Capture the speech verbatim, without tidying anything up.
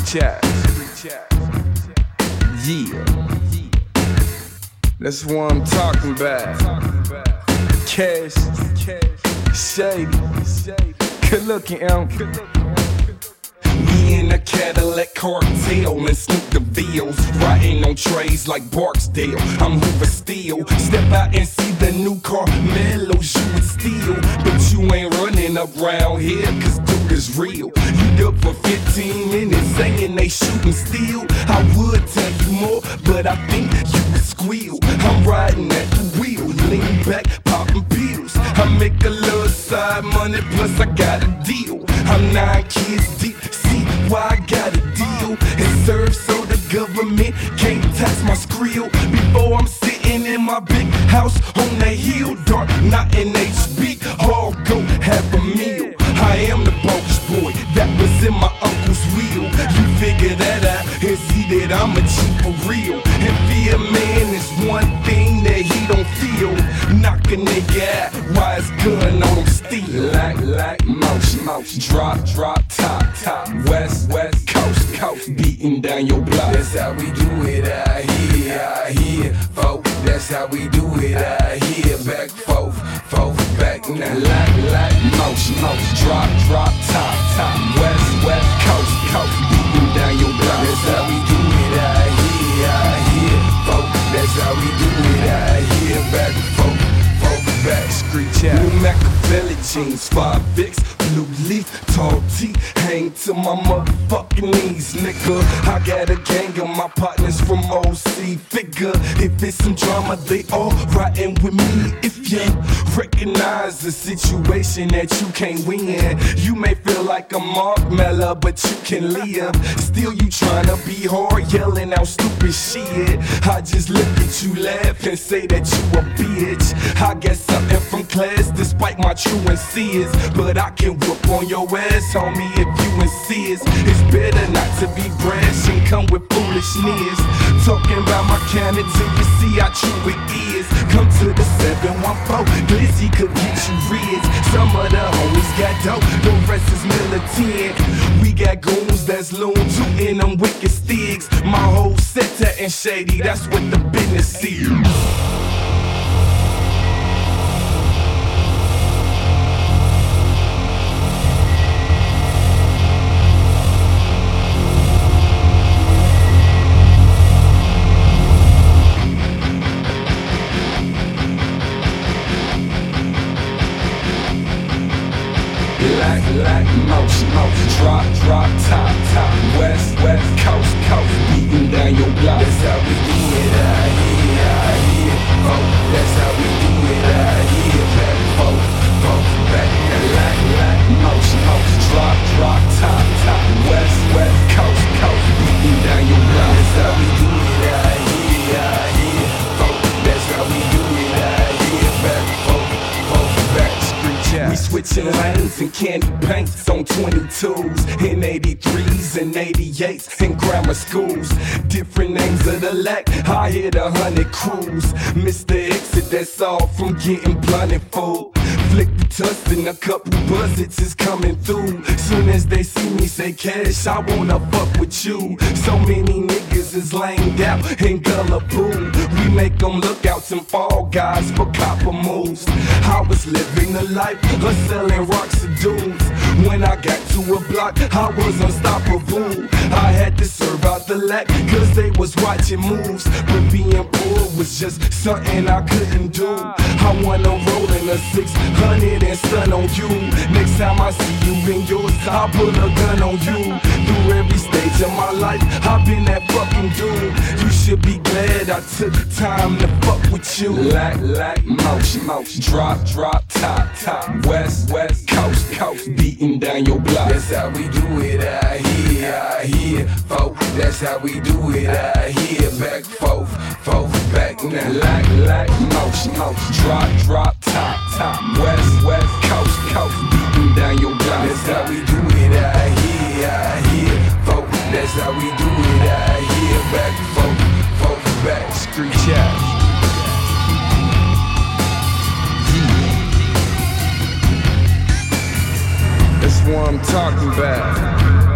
chat. Yeah, that's what I'm talking about. Cash, shady, good looking, M. Me in a Cadillac cartel and Snoop the Vills, riding on trays like Barksdale. I'm Hoover Steel. Step out and see the new car Mellows you would steal, but you ain't running around here, cause dude is real. You up for fifteen minutes saying they shooting steel. I would tell you more, but I think you would squeal. I'm riding at the wheel, lean back, popping pills. I make a little side money, plus I got a deal. I'm nine kids deep, see why I got a deal. It serves so the government can't tax my skrill. Before I'm sitting in my big house on the hill, dark, not in H B, all go half a meal. I am the bogus boy that was in my uncle's wheel. You figure that out and see that I'm a G for real. And fear man is one thing that he don't feel. Knock a nigga out while his gun on him steal. Like, like, mouse, mouse, drop, drop, top, top, west, west, coast, coast, beating down your block. That's how we do it out here, out here, folks. That's how we do it out here, back, forth, forth, back now. Like, like, mouse, mouse, drop, drop, top, top, west, west, coast, coast, beating down your block. That's how we do it out here, out here, folks. That's how we do it out here, back, forth, forth, back. Street chat. New Machiavelli jeans, five fix, blue leaf, tall tee, hang to my motherfucking knees, nigga. I got a gang of my partners from O C. Figure if it's some drama, they all riding with me. If you recognize the situation that you can't win, you may feel like a Mark Mellor, but you can live. Still you tryna be hard, yelling out stupid shit. I just look at you, laugh and say that you a bitch. I got something from class despite my truancies, but I can whoop on your ass, homie, if you insist. It's better not to be brash and come with foolishness. Talking about my county till you see how true it is. Come to the seven one four, Glizzy could get you rich. Some of the homies got dope, the rest is militant. We got goons that's loon too in them wicked sticks. My whole set and shady, that's what the business is. Like, like, mouse, mouse, drop, drop, top, top, west, west, coast, coast, beating down your block. That's how we do it out here, out here, oh, that's how we do it out here, back, forth, forth, back, and like, like, mouse, mouse, drop, drop, top, top, west, west, coast, coast, beating down your block. That's how we do it out here, out here, oh, that's how we do it out here, back, forth, forth, back. We switching lanes and candy paints on twenty-twos, in eighty-threes and eighty-eights in grammar schools. Different names of the lack, I hit a hundred crews. Mister Exit, that's all from getting blunted, fool. Flick the tusk and a couple buzzets is coming through. Soon as they see me say cash, I wanna fuck with you. So many niggas is lamed out and gullible. We make them look out some fall guys for copper moves. I was living the life of selling rocks to dudes. When I got to a block, I was unstoppable. I had to serve out the lack, cause they was watching moves. But being poor was just something I couldn't do. I wanna roll in a six hundred and stun on you. Next time I see you in yours, I'll pull a gun on you. Through every stage of my life, I've been that fucking dude. You should be glad I took time to fuck with you. Like, like, mouse, mouse, drop, drop, top, top, west, west, coast, coast, beating down your block. That's how we do it out here, out here, folks. That's how we do it out here, back, forth, forth, back now. Like, like, mouse, mouse, drop, drop, top, top, west, west, coast, coast, beating down your block. That's how we do it out here, out here, folks. That's how we do it out here, back, forth, forth, back. Street chat. That's what I'm talking about.